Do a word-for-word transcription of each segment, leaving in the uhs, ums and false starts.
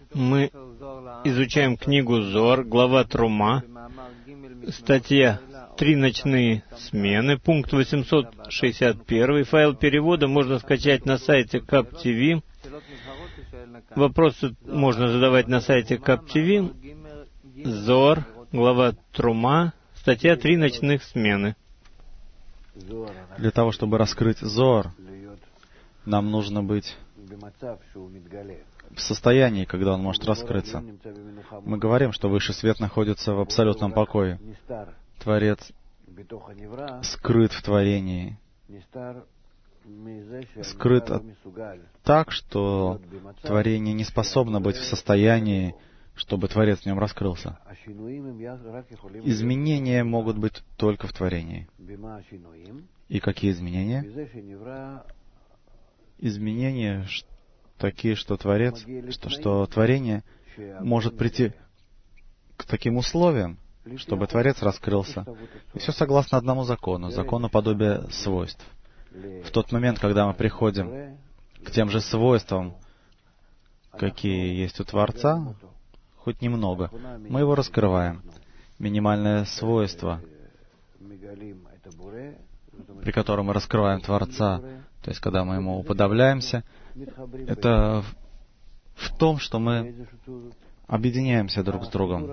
Мы изучаем книгу Зоар, глава Трума, статья «Три ночные смены», пункт восемьсот шестьдесят один. Файл перевода можно скачать на сайте КАП-ТВ. Вопросы можно задавать на сайте КАП-ТВ. Зоар, глава Трума, статья «Три ночных смены». Для того, чтобы раскрыть Зоар, нам нужно быть в состоянии, когда он может раскрыться. Мы говорим, что высший свет находится в абсолютном покое. Творец скрыт в творении, скрыт от... так, что творение не способно быть в состоянии, чтобы Творец в нем раскрылся. Изменения могут быть только в творении. И какие изменения? Изменения такие, что Творец, что, что творение может прийти к таким условиям, чтобы Творец раскрылся. И все согласно одному закону, закону подобия свойств. В тот момент, когда мы приходим к тем же свойствам, какие есть у Творца, хоть немного, мы его раскрываем. Минимальное свойство, при котором мы раскрываем Творца, то есть когда мы ему уподобляемся, это в том, что мы объединяемся друг с другом.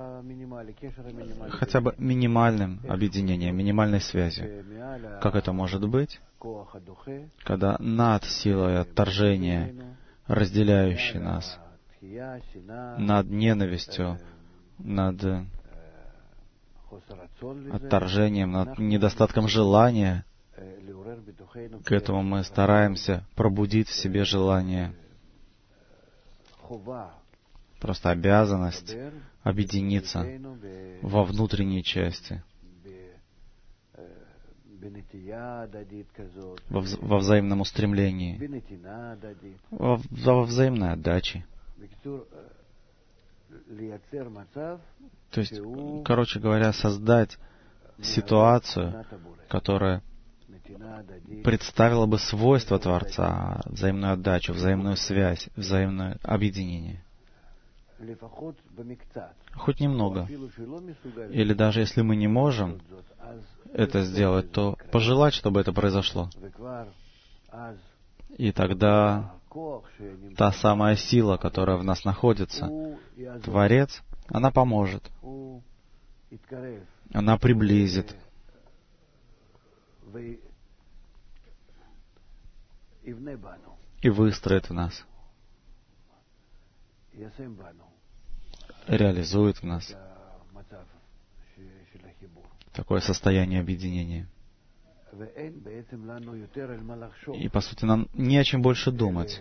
Хотя бы минимальным объединением, минимальной связью. Как это может быть? Когда над силой отторжения, разделяющей нас, над ненавистью, над отторжением, над недостатком желания, к этому мы стараемся пробудить в себе желание. Просто обязанность объединиться во внутренней части, во, вз- во взаимном устремлении, во, во взаимной отдаче. То есть, короче говоря, создать ситуацию, которая представила бы свойства Творца, взаимную отдачу, взаимную связь, взаимное объединение. Хоть немного. Или даже если мы не можем это сделать, то пожелать, чтобы это произошло. И тогда та самая сила, которая в нас находится, Творец, она поможет. Она приблизит. И выстроит в нас. Реализует в нас такое состояние объединения. И, по сути, нам не о чем больше думать,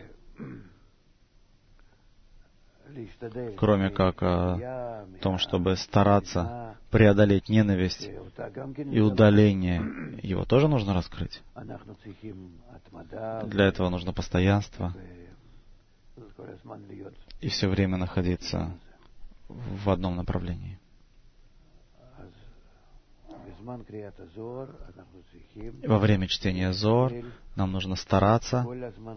кроме как о том, чтобы стараться преодолеть ненависть и удаление. Его тоже нужно раскрыть. Для этого нужно постоянство и все время находиться в одном направлении. Во время чтения Зоар нам нужно стараться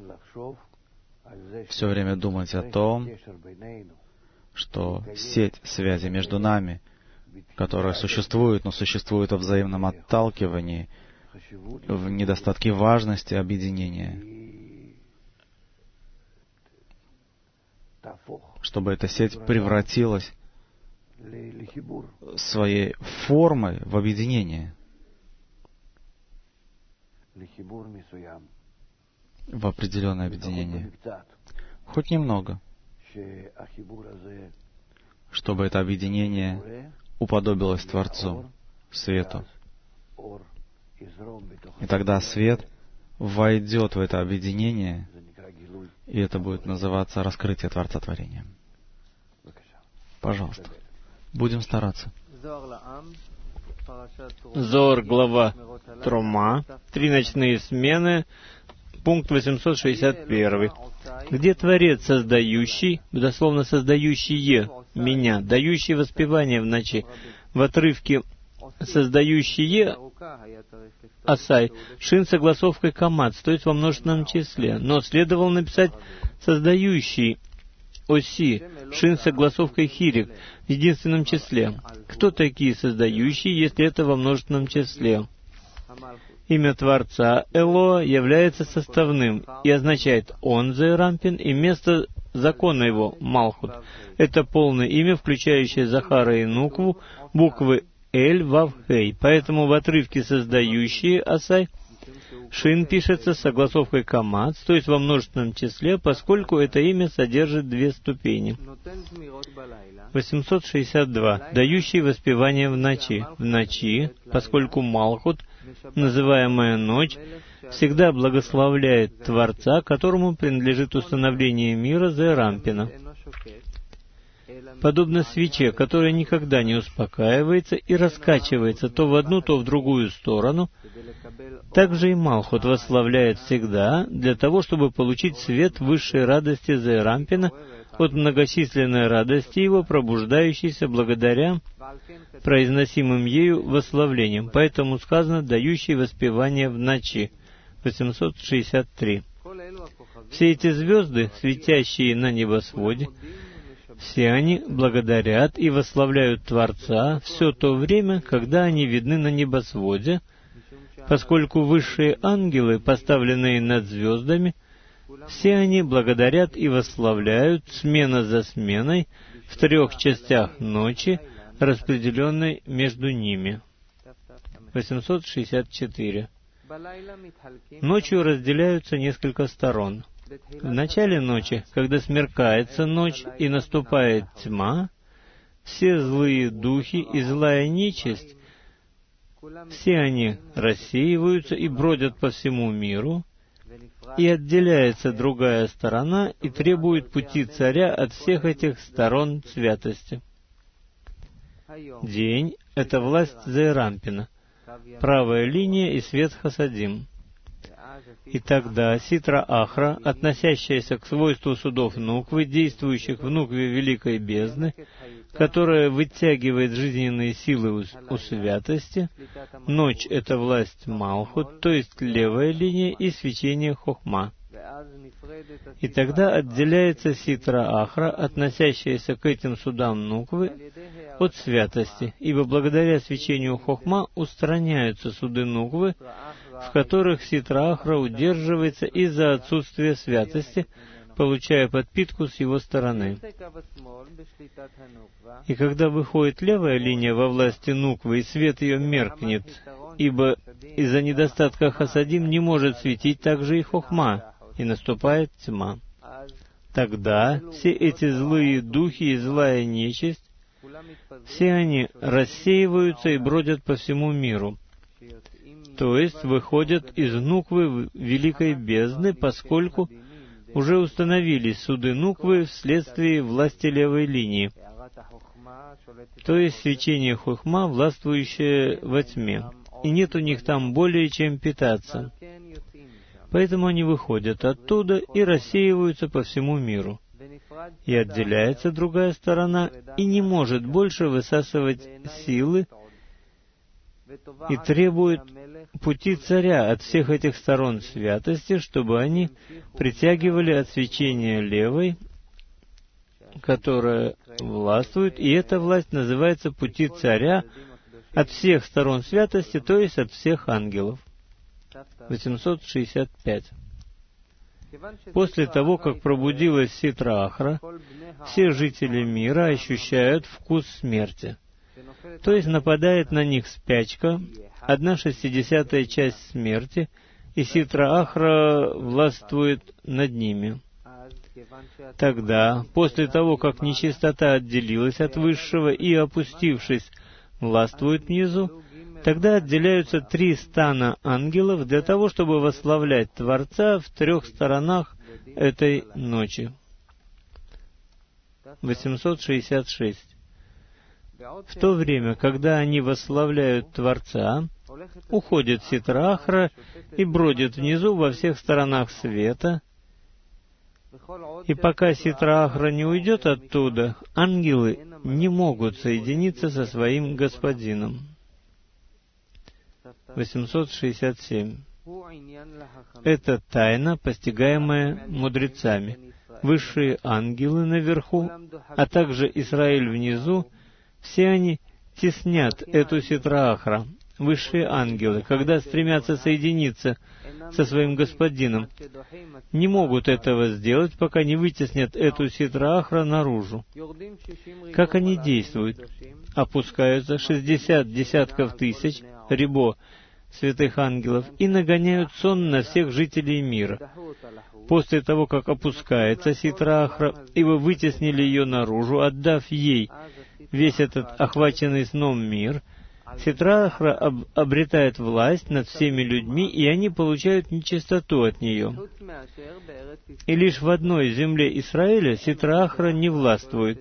все время думать о том, что сеть связи между нами, которая существует, но существует во взаимном отталкивании, в недостатке важности объединения, чтобы эта сеть превратилась своей формой в объединение, в определенное объединение, хоть немного, чтобы это объединение уподобилось Творцу, Свету. И тогда свет войдет в это объединение, и это будет называться раскрытие Творца творения. Пожалуйста. Будем стараться. Зоар, глава Трума, «Три ночные смены», пункт восемьсот шестьдесят один. Где Творец, создающий, дословно создающие меня, дающий воспевание в ночи, в отрывке создающие Асай, шин с огласовкой камац, то есть во множественном числе, но следовало написать создающий Оси, Шин с согласовкой Хирик в единственном числе. Кто такие создающие, если это во множественном числе? Имя Творца Элоа является составным и означает «Он Зеэрампин» и место закона его Малхут. Это полное имя, включающее Захара и Нукву, буквы Эль, Вав, Хей. Поэтому в отрывке «Создающие» Асай Шин пишется с согласовкой Камац, то есть во множественном числе, поскольку это имя содержит две ступени. восемьсот шестьдесят два. Дающий воспевание в ночи. В ночи, поскольку Малхут, называемая ночь, всегда благословляет Творца, которому принадлежит установление мира Зеэрампина. Подобно свече, которая никогда не успокаивается и раскачивается то в одну, то в другую сторону, также и Малхут восславляет всегда для того, чтобы получить свет высшей радости Зеэрампина от многочисленной радости его, пробуждающейся благодаря произносимым ею восславлениям. Поэтому сказано «дающий воспевание в ночи». восемьсот шестьдесят три. Все эти звезды, светящие на небосводе, все они благодарят и восславляют Творца все то время, когда они видны на небосводе, поскольку высшие ангелы, поставленные над звездами, все они благодарят и восславляют смена за сменой в трех частях ночи, распределенной между ними. восемьсот шестьдесят четыре. Ночью разделяются несколько сторон. В начале ночи, когда смеркается ночь и наступает тьма, все злые духи и злая нечисть, все они рассеиваются и бродят по всему миру, и отделяется другая сторона и требует пути царя от всех этих сторон святости. День — это власть Зеэрампина, правая линия и свет Хасадим. И тогда Ситра Ахра, относящаяся к свойству судов Нуквы, действующих в Нукве Великой Бездны, которая вытягивает жизненные силы у, у святости, ночь — это власть Малхут, то есть левая линия и свечение Хохма. И тогда отделяется Ситра Ахра, относящаяся к этим судам Нуквы, от святости, ибо благодаря свечению Хохма устраняются суды Нуквы, в которых Ситра Ахра удерживается из-за отсутствия святости, получая подпитку с его стороны. И когда выходит левая линия во власти Нуквы, и свет ее меркнет, ибо из-за недостатка Хасадим не может светить также и Хохма, и наступает тьма. Тогда все эти злые духи и злая нечисть, все они рассеиваются и бродят по всему миру, то есть выходят из Нуквы Великой Бездны, поскольку уже установились суды Нуквы вследствие власти левой линии, то есть свечение Хохма, властвующее во тьме, и нет у них там более чем питаться. Поэтому они выходят оттуда и рассеиваются по всему миру. И отделяется другая сторона, и не может больше высасывать силы, и требует пути царя от всех этих сторон святости, чтобы они притягивали от свечения левой, которая властвует, и эта власть называется пути царя от всех сторон святости, то есть от всех ангелов. восемьсот шестьдесят пять. После того, как пробудилась Ситра Ахра, все жители мира ощущают вкус смерти. То есть нападает на них спячка, одна шестидесятая часть смерти, и Ситра Ахра властвует над ними. Тогда, после того, как нечистота отделилась от Высшего и, опустившись, властвует внизу, тогда отделяются три стана ангелов для того, чтобы восславлять Творца в трех сторонах этой ночи. восемьсот шестьдесят шесть. В то время, когда они восславляют Творца, уходит Ситра Ахра и бродит внизу во всех сторонах света, и пока Ситра Ахра не уйдет оттуда, ангелы не могут соединиться со своим господином. восемьсот шестьдесят семь. Это тайна, постигаемая мудрецами. высшие ангелы наверху, а также Израиль внизу, все они теснят эту Ситра-Ахра. Высшие ангелы, когда стремятся соединиться со своим господином, не могут этого сделать, пока не вытеснят эту Ситра-Ахра наружу. Как они действуют? Опускаются шестьдесят десятков тысяч, рибо, святых ангелов, и нагоняют сон на всех жителей мира. После того, как опускается Ситра-Ахра, и вы вытеснили ее наружу, отдав ей весь этот охваченный сном мир, Ситра-Ахра об, обретает власть над всеми людьми, и они получают нечистоту от нее. И лишь в одной земле Израиля Ситра-Ахра не властвует.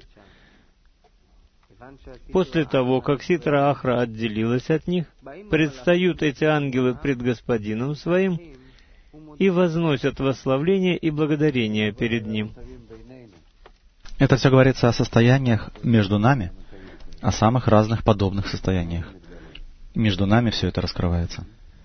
После того, как Ситра-Ахра отделилась от них, предстают эти ангелы пред Господином своим и возносят восславление и благодарение перед Ним. Это все говорится о состояниях между нами, о самых разных подобных состояниях. Между нами все это раскрывается.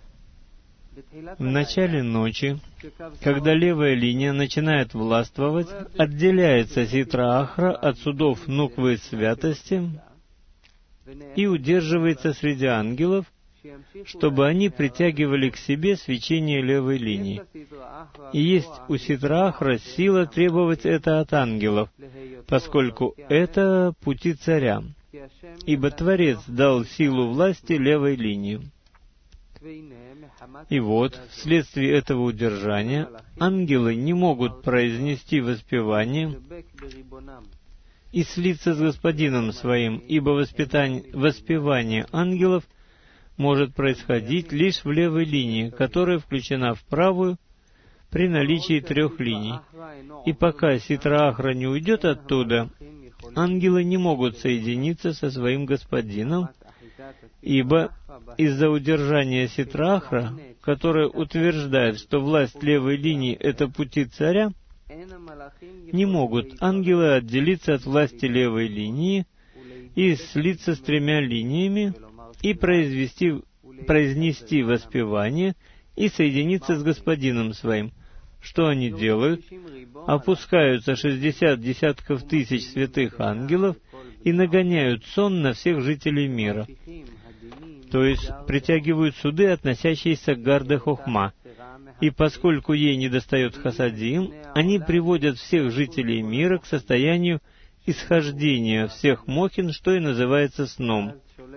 В начале ночи, когда левая линия начинает властвовать, отделяется Ситра-Ахра от судов Нуквы святости и удерживается среди ангелов, чтобы они притягивали к себе свечение левой линии. И есть у Ситра-Ахра сила требовать это от ангелов, поскольку это пути царя, ибо Творец дал силу власти левой линии. И вот, вследствие этого удержания, ангелы не могут произнести воспевание и слиться с Господином своим, ибо воспитание, воспевание ангелов может происходить лишь в левой линии, которая включена в правую при наличии трех линий. И пока Ситра-Ахра не уйдет оттуда, ангелы не могут соединиться со своим Господином, ибо из-за удержания Ситра-Ахра, которое утверждает, что власть левой линии — это пути царя, не могут ангелы отделиться от власти левой линии и слиться с тремя линиями и произвести, произнести воспевание и соединиться с Господином своим. Что они делают? Опускаются шестьдесят десятков тысяч святых ангелов и нагоняют сон на всех жителей мира, то есть притягивают суды, относящиеся к Гарде Хохма. И поскольку ей недостает хасадим, они приводят всех жителей мира к состоянию исхождения всех мохин, что и называется сном.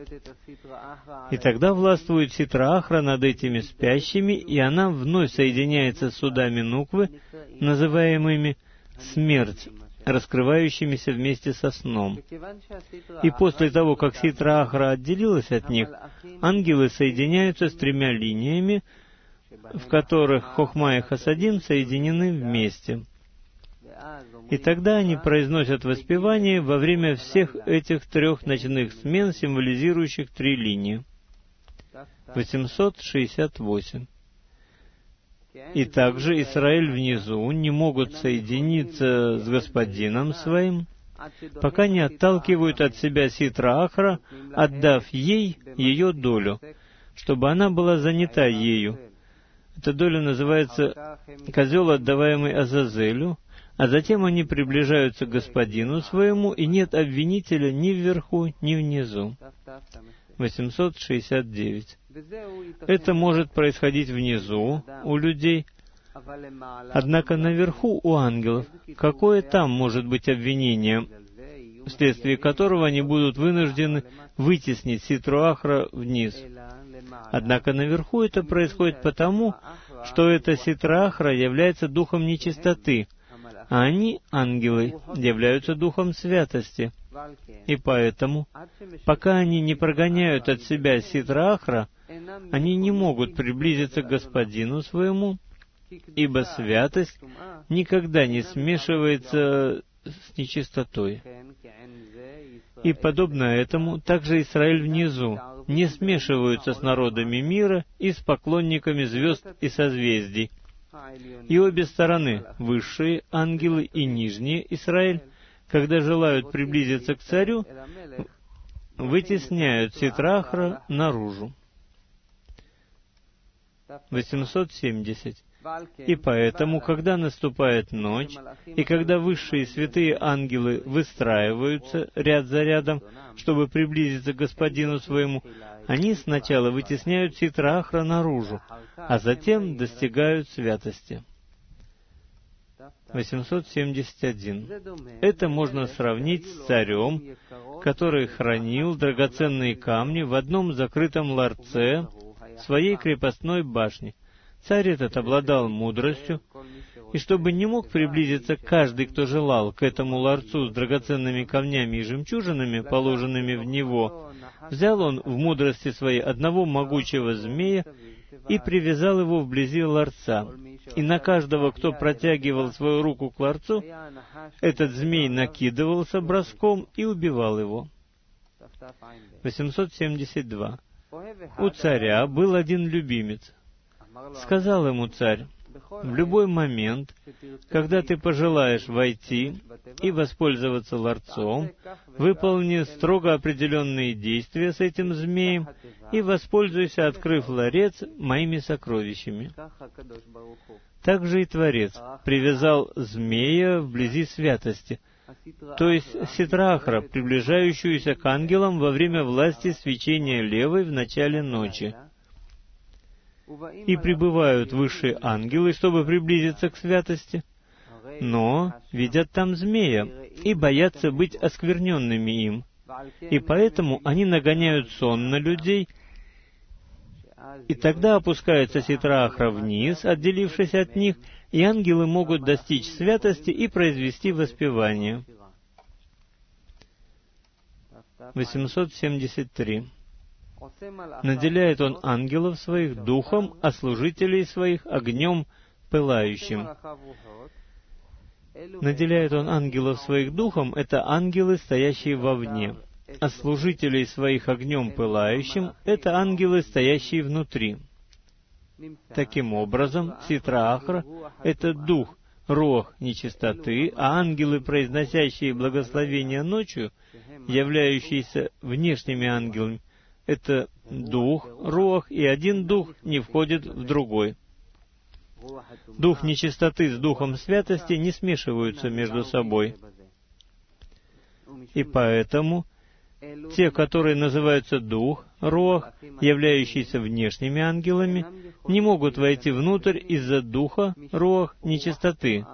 И тогда властвует Ситра-Ахра над этими спящими, и она вновь соединяется с судами Нуквы, называемыми «смерть», раскрывающимися вместе со сном. И после того, как Ситра-Ахра отделилась от них, ангелы соединяются с тремя линиями, в которых Хохма и Хасадим соединены вместе. И тогда они произносят воспевание во время всех этих трех ночных смен, символизирующих три линии. восемьсот шестьдесят восемь. И также Израиль внизу не могут соединиться с Господином своим, пока не отталкивают от себя Ситра-Ахра, отдав ей ее долю, чтобы она была занята ею. Эта доля называется «козел, отдаваемый Азазелю», а затем они приближаются к Господину своему, и нет обвинителя ни вверху, ни внизу. восемьсот шестьдесят девять. Это может происходить внизу, у людей, однако наверху, у ангелов, какое там может быть обвинение, вследствие которого они будут вынуждены вытеснить Ситру-Ахра вниз? Однако наверху это происходит потому, что эта Ситра-Ахра является духом нечистоты, а они, ангелы, являются духом святости. И поэтому, пока они не прогоняют от себя Ситра-Ахра, они не могут приблизиться к Господину своему, ибо святость никогда не смешивается с нечистотой. И подобно этому, также Израиль внизу не смешиваются с народами мира и с поклонниками звезд и созвездий. И обе стороны, высшие ангелы и нижние Израиль, когда желают приблизиться к царю, вытесняют Ситра-Ахра наружу. восемьсот семьдесят. И поэтому, когда наступает ночь, и когда высшие святые ангелы выстраиваются ряд за рядом, чтобы приблизиться к Господину своему, они сначала вытесняют Ситра Ахра наружу, а затем достигают святости. восемьсот семьдесят один. Это можно сравнить с царем, который хранил драгоценные камни в одном закрытом ларце своей крепостной башни. Царь этот обладал мудростью, и чтобы не мог приблизиться каждый, кто желал, к этому ларцу с драгоценными камнями и жемчужинами, положенными в него, взял он в мудрости своей одного могучего змея и привязал его вблизи ларца. И на каждого, кто протягивал свою руку к ларцу, этот змей накидывался броском и убивал его. восемьсот семьдесят два. У царя был один любимец. Сказал ему царь: «В любой момент, когда ты пожелаешь войти и воспользоваться ларцом, выполни строго определенные действия с этим змеем и воспользуйся, открыв ларец, моими сокровищами». Также и Творец привязал змея вблизи святости, то есть Ситра Ахра, приближающуюся к ангелам во время власти свечения левой в начале ночи. И прибывают высшие ангелы, чтобы приблизиться к святости, но видят там змея и боятся быть оскверненными им. И поэтому они нагоняют сон на людей, и тогда опускается Ситра Ахра вниз, отделившись от них, и ангелы могут достичь святости и произвести воспевание. восемьсот семьдесят три. Наделяет он ангелов своих духом, а служителей своих огнем пылающим. Наделяет он ангелов своих духом, это ангелы, стоящие вовне, а служителей своих огнем пылающим, это ангелы, стоящие внутри. Таким образом, Ситра Ахра — это дух, руах нечистоты, а ангелы, произносящие благословения ночью, являющиеся внешними ангелами, это дух, руах, и один дух не входит в другой. Дух нечистоты с духом святости не смешиваются между собой. И поэтому те, которые называются дух, руах, являющиеся внешними ангелами, не могут войти внутрь из-за духа, руах, нечистоты.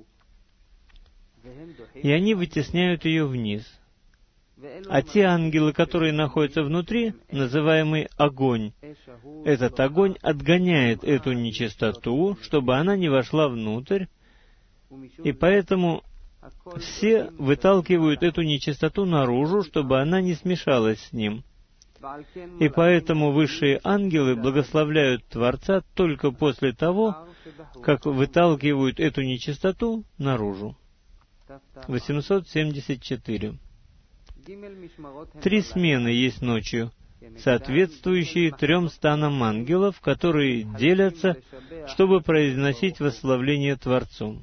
И они вытесняют ее вниз. А те ангелы, которые находятся внутри, называемый огонь, этот огонь отгоняет эту нечистоту, чтобы она не вошла внутрь, и поэтому все выталкивают эту нечистоту наружу, чтобы она не смешалась с ним. И поэтому высшие ангелы благословляют Творца только после того, как выталкивают эту нечистоту наружу. восемьсот семьдесят четыре. Три смены есть ночью, соответствующие трем станам ангелов, которые делятся, чтобы произносить восславление Творцу.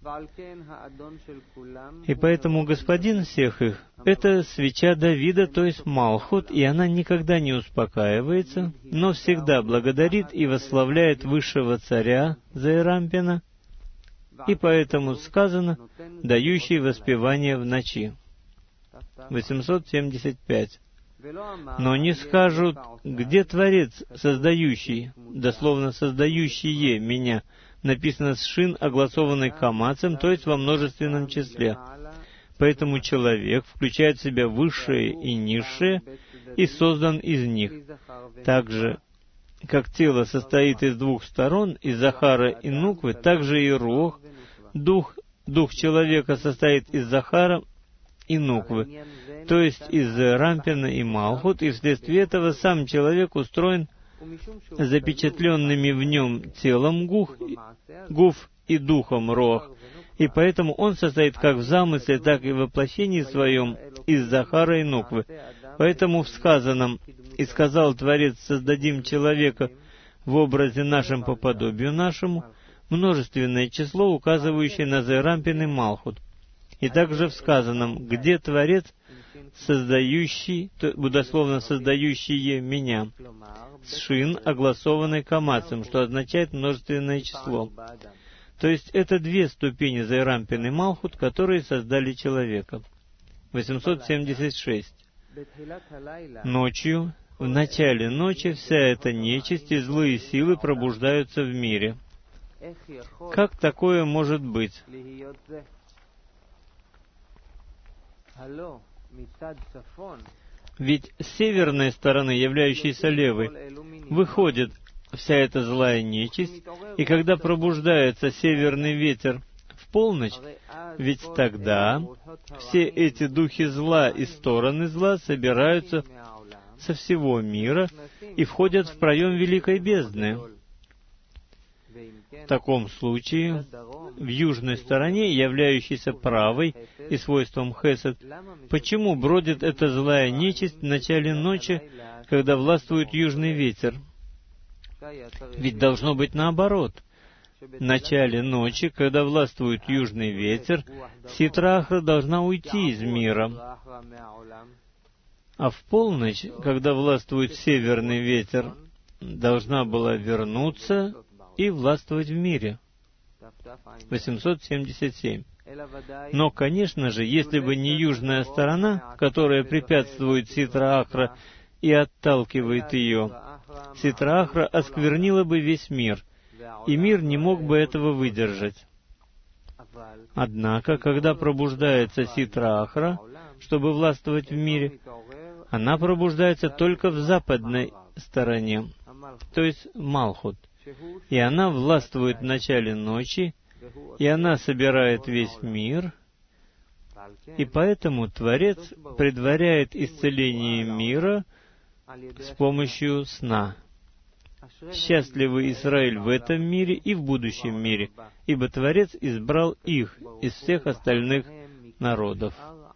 И поэтому Господин всех их — это свеча Давида, то есть Малхут, и она никогда не успокаивается, но всегда благодарит и восславляет высшего царя Заэрампина, и поэтому сказано «дающий воспевание в ночи». восемьсот семьдесят пять. Но не скажут, где Творец, создающий, дословно создающие меня, написано с шин, огласованной камацем, то есть во множественном числе. Поэтому человек включает в себя высшее и низшее и создан из них. Так же, как тело состоит из двух сторон, из Захара и Нуквы, так же и Рух, дух, дух человека состоит из Захара и Нуквы, то есть из Рампина и Малхут, и вследствие этого сам человек устроен запечатленными в нем телом гух, гуф и духом Рох, и поэтому он состоит как в замысле, так и в воплощении своем из Захара и Нуквы. Поэтому в сказанном «И сказал Творец, создадим человека в образе нашем по подобию нашему» множественное число, указывающее на Зерампин и Малхут. И также в сказанном «Где Творец?» создающий, дословно создающие меня, Сшин, огласованный камацем, что означает множественное число. То есть это две ступени Зейрампин и Малхут, которые создали человека. восемьсот семьдесят шесть. Ночью, в начале ночи, вся эта нечисть и злые силы пробуждаются в мире. Как такое может быть? Ведь с северной стороны, являющейся левой, выходит вся эта злая нечисть, и когда пробуждается северный ветер в полночь, ведь тогда все эти духи зла и стороны зла собираются со всего мира и входят в проем великой бездны. В таком случае, в южной стороне, являющейся правой и свойством хесед, почему бродит эта злая нечисть в начале ночи, когда властвует южный ветер? Ведь должно быть наоборот. В начале ночи, когда властвует южный ветер, Ситра Ахра должна уйти из мира. А в полночь, когда властвует северный ветер, должна была вернуться и властвовать в мире. восемьсот семьдесят семь. Но, конечно же, если бы не южная сторона, которая препятствует Ситра Ахра и отталкивает ее, Ситра Ахра осквернила бы весь мир, и мир не мог бы этого выдержать. Однако, когда пробуждается Ситра Ахра, чтобы властвовать в мире, она пробуждается только в западной стороне, то есть Малхут. И она властвует в начале ночи, и она собирает весь мир, и поэтому Творец предваряет исцеление мира с помощью сна. Счастливый Израиль в этом мире и в будущем мире, ибо Творец избрал их из всех остальных народов.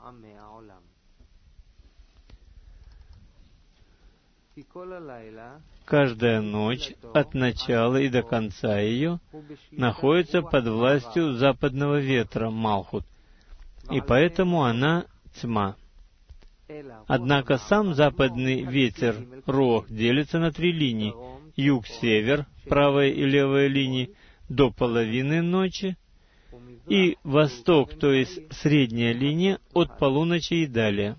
Каждая ночь, от начала и до конца ее, находится под властью западного ветра, Малхут, и поэтому она тьма. Однако сам западный ветер, Руах, делится на три линии: юг-север, правая и левая линии, до половины ночи, и восток, то есть средняя линия, от полуночи и далее.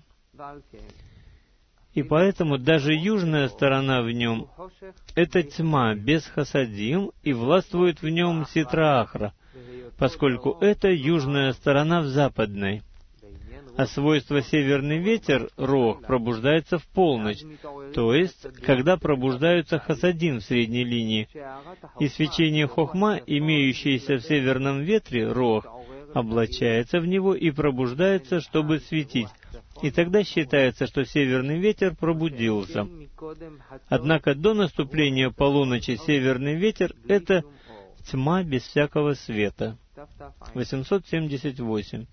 И поэтому даже южная сторона в нем — это тьма без хасадим, и властвует в нем Ситра Ахра, поскольку это южная сторона в западной. А свойство северный ветер, Руах, пробуждается в полночь, то есть, когда пробуждаются хасадим в средней линии, и свечение хохма, имеющееся в северном ветре, Руах, облачается в него и пробуждается, чтобы светить. И тогда считается, что северный ветер пробудился. Однако до наступления полуночи северный ветер — это тьма без всякого света. восемьсот семьдесят восемь.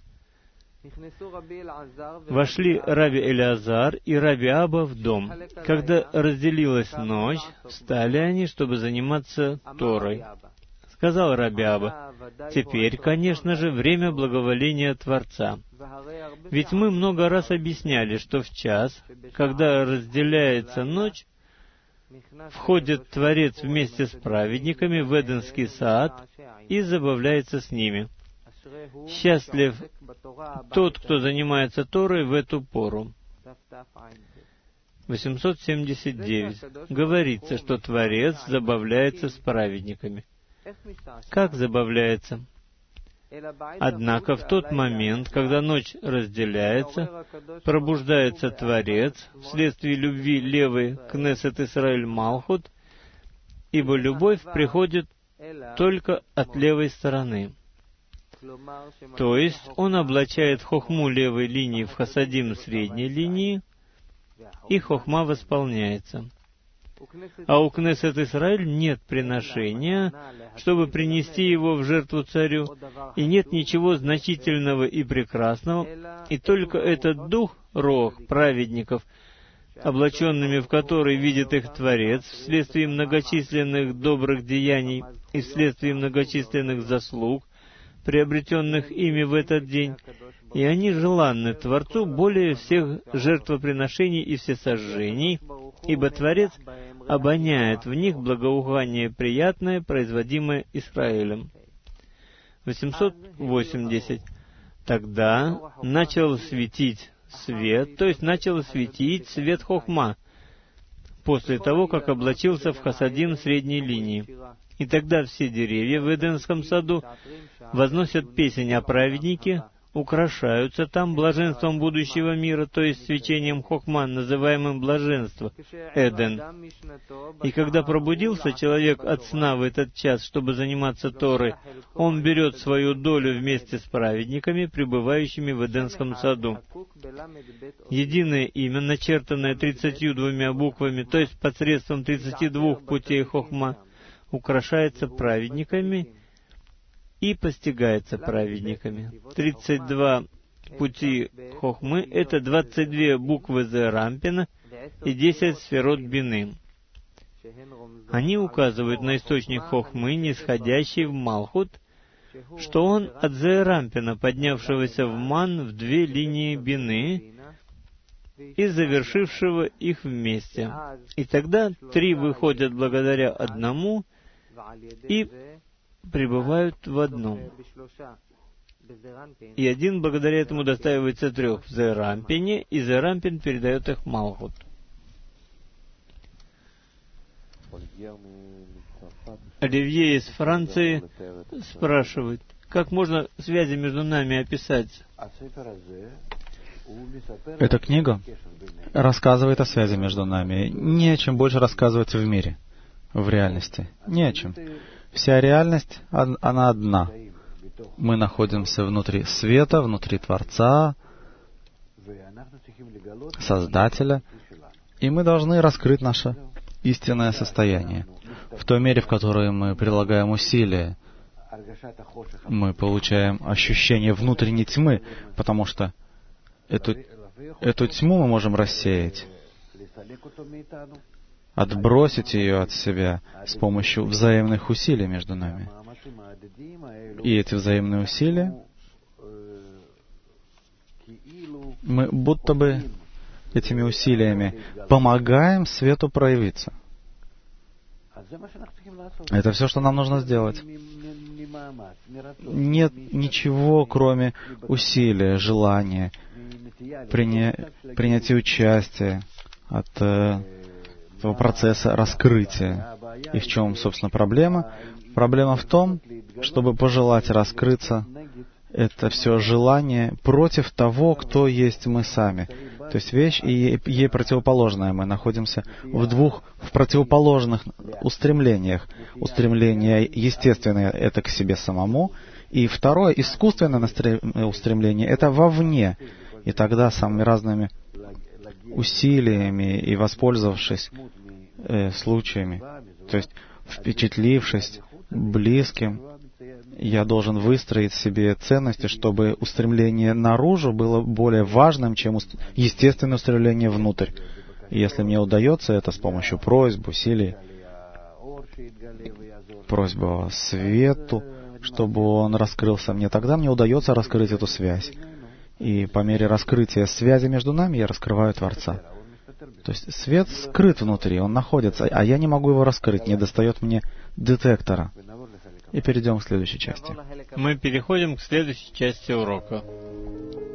Вошли Раби Элиазар и Раби Аба в дом. Когда разделилась ночь, встали они, чтобы заниматься Торой. Сказал Раби Аба: «Теперь, конечно же, время благоволения Творца. Ведь мы много раз объясняли, что в час, когда разделяется ночь, входит Творец вместе с праведниками в Эденский сад и забавляется с ними. Счастлив тот, кто занимается Торой в эту пору». восемьсот семьдесят девять. Говорится, что Творец забавляется с праведниками. Как забавляется? Однако в тот момент, когда ночь разделяется, пробуждается Творец вследствие любви левой Кнесет Исраэль Малхут, ибо любовь приходит только от левой стороны. То есть он облачает хохму левой линии в хасадим средней линии, и хохма восполняется. А у Кнесет Исраэль нет приношения, чтобы принести его в жертву царю, и нет ничего значительного и прекрасного, и только этот дух, Рох, праведников, облаченными в который видит их Творец, вследствие многочисленных добрых деяний и вследствие многочисленных заслуг, приобретенных ими в этот день, и они желанны Творцу более всех жертвоприношений и всесожжений, ибо Творец обоняет в них благоухание приятное, производимое Израилем. восемьсот восемьдесят. Тогда начал светить свет, то есть начал светить свет Хохма, после того, как облачился в хасадим средней линии. И тогда все деревья в Эдемском саду возносят песнь о праведнике, украшаются там блаженством будущего мира, то есть свечением Хохман, называемым блаженство, Эден. И когда пробудился человек от сна в этот час, чтобы заниматься Торой, он берет свою долю вместе с праведниками, пребывающими в Эдемском саду. Единое имя, начертанное тридцатью двумя буквами, то есть посредством тридцати двух путей Хохма, украшается праведниками и постигается праведниками. тридцать два пути Хохмы — это двадцать две буквы Зерампина и десять сферот Бины. Они указывают на источник Хохмы, нисходящий в Малхут, что он от Зерампина, поднявшегося в Ман в две линии Бины и завершившего их вместе. И тогда три выходят благодаря одному и пребывают в одном. И один благодаря этому достаивается трех в Зерампине, и Зерампин передает их Малхут. Оливье из Франции спрашивает, как можно связи между нами описать? Эта книга рассказывает о связи между нами. Не о чем больше рассказывать в мире, в реальности. Не о чем. Вся реальность, она одна. Мы находимся внутри света, внутри Творца, Создателя, и мы должны раскрыть наше истинное состояние. В той мере, в которой мы прилагаем усилия, мы получаем ощущение внутренней тьмы, потому что эту, эту тьму мы можем рассеять, отбросить ее от себя с помощью взаимных усилий между нами. И эти взаимные усилия, мы будто бы этими усилиями помогаем свету проявиться. Это все, что нам нужно сделать. Нет ничего, кроме усилия, желания, приня... принятия участия от э, этого процесса раскрытия. И в чем, собственно, проблема? Проблема в том, чтобы пожелать раскрыться, это все желание против того, кто есть мы сами. То есть вещь и ей противоположная. Мы находимся в двух в противоположных устремлениях. Устремление естественное — это к себе самому, и второе, искусственное устремление — это вовне. И тогда самыми разными усилиями и воспользовавшись э, случаями, то есть впечатлившись близким, я должен выстроить себе ценности, чтобы устремление наружу было более важным, чем естественное устремление внутрь. И если мне удается это с помощью просьб, усилий, просьбы о свету, чтобы он раскрылся мне, тогда мне удается раскрыть эту связь. И по мере раскрытия связи между нами я раскрываю Творца. То есть свет скрыт внутри, он находится, а я не могу его раскрыть, не достает мне детектора. И перейдем к следующей части. Мы переходим к следующей части урока.